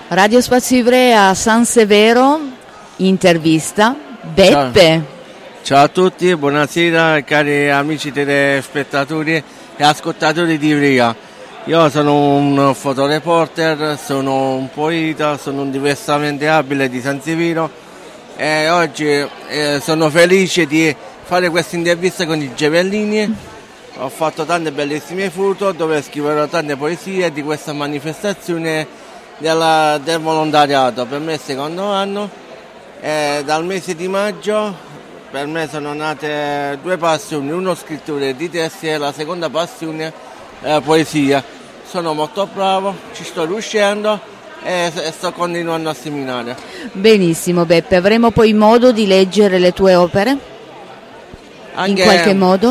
Radio Spazio Ivrea, San Severo, intervista Beppe. Ciao a tutti, buonasera cari amici telespettatori e ascoltatori di Ivrea. Io sono un fotoreporter, sono un poeta, sono un diversamente abile di San Severo e oggi sono felice di fare questa intervista con i Gemellini. Ho fatto tante bellissime foto dove scriverò tante poesie di questa manifestazione del volontariato. Per me è il secondo anno e dal mese di maggio per me sono nate due passioni, uno scrittura di testi e la seconda passione poesia. Sono molto bravo, ci sto riuscendo e sto continuando a seminare. Benissimo Beppe, avremo poi modo di leggere le tue opere? In qualche modo?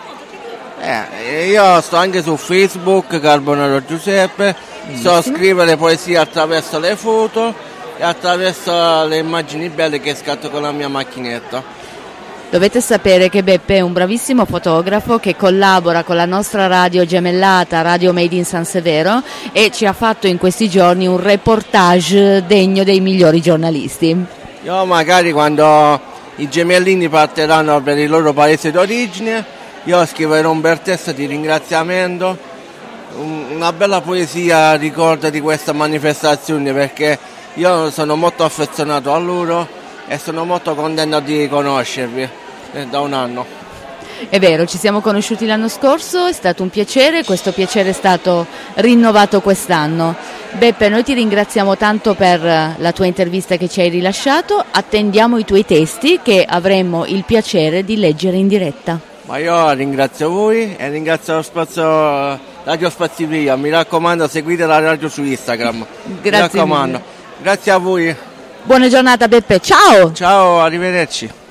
Io sto anche su Facebook, Carbonaro Giuseppe. So scrivere poesie attraverso le foto e attraverso le immagini belle che scatto con la mia macchinetta. Dovete sapere che Beppe è un bravissimo fotografo che collabora con la nostra radio gemellata, Radio Made in San Severo, e ci ha fatto in questi giorni un reportage degno dei migliori giornalisti. Io magari quando i gemellini partiranno per il loro paese d'origine, io scriverò un bel testo di ringraziamento, una bella poesia a ricordo di questa manifestazione, perché io sono molto affezionato a loro e sono molto contento di conoscervi da un anno. È vero, ci siamo conosciuti l'anno scorso, è stato un piacere, questo piacere è stato rinnovato quest'anno. Beppe, noi ti ringraziamo tanto per la tua intervista che ci hai rilasciato, attendiamo i tuoi testi che avremo il piacere di leggere in diretta. Ma io ringrazio voi e ringrazio lo spazio Radio Spazio Ivrea, mi raccomando seguite la radio su Instagram. Grazie, mi raccomando. Grazie a voi. Buona giornata Beppe, ciao! Ciao, arrivederci.